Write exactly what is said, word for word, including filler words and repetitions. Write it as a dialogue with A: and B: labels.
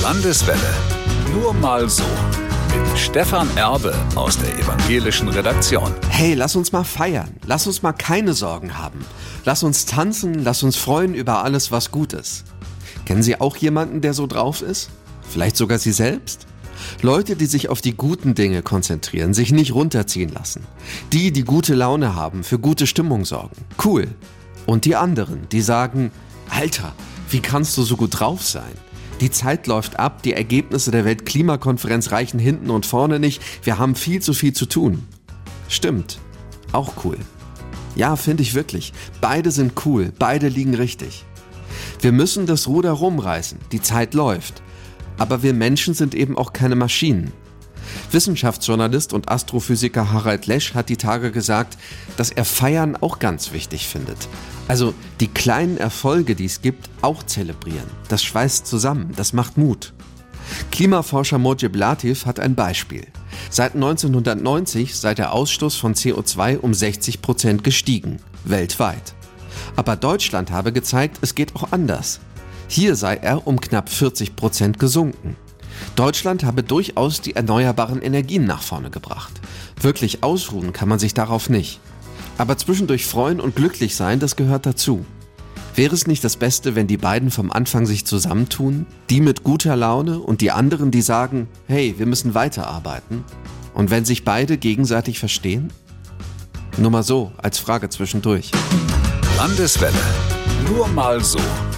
A: Landeswelle. Nur mal so. Mit Stefan Erbe aus der evangelischen Redaktion.
B: Hey, lass uns mal feiern. Lass uns mal keine Sorgen haben. Lass uns tanzen, lass uns freuen über alles, was gut ist. Kennen Sie auch jemanden, der so drauf ist? Vielleicht sogar Sie selbst? Leute, die sich auf die guten Dinge konzentrieren, sich nicht runterziehen lassen. Die, die gute Laune haben, für gute Stimmung sorgen. Cool. Und die anderen, die sagen, Alter, wie kannst du so gut drauf sein? Die Zeit läuft ab, die Ergebnisse der Weltklimakonferenz reichen hinten und vorne nicht, wir haben viel zu viel zu tun. Stimmt. Auch cool. Ja, finde ich wirklich. Beide sind cool, beide liegen richtig. Wir müssen das Ruder rumreißen, die Zeit läuft. Aber wir Menschen sind eben auch keine Maschinen. Wissenschaftsjournalist und Astrophysiker Harald Lesch hat die Tage gesagt, dass er Feiern auch ganz wichtig findet. Also die kleinen Erfolge, die es gibt, auch zelebrieren. Das schweißt zusammen, das macht Mut. Klimaforscher Mojib Latif hat ein Beispiel. Seit neunzehnhundertneunzig sei der Ausstoß von C O zwei um sechzig Prozent gestiegen, weltweit. Aber Deutschland habe gezeigt, es geht auch anders. Hier sei er um knapp vierzig Prozent gesunken. Deutschland habe durchaus die erneuerbaren Energien nach vorne gebracht. Wirklich ausruhen kann man sich darauf nicht. Aber zwischendurch freuen und glücklich sein, das gehört dazu. Wäre es nicht das Beste, wenn die beiden vom Anfang sich zusammentun? Die mit guter Laune und die anderen, die sagen, hey, wir müssen weiterarbeiten? Und wenn sich beide gegenseitig verstehen? Nur mal so, als Frage zwischendurch.
A: Landeswelle. Nur mal so.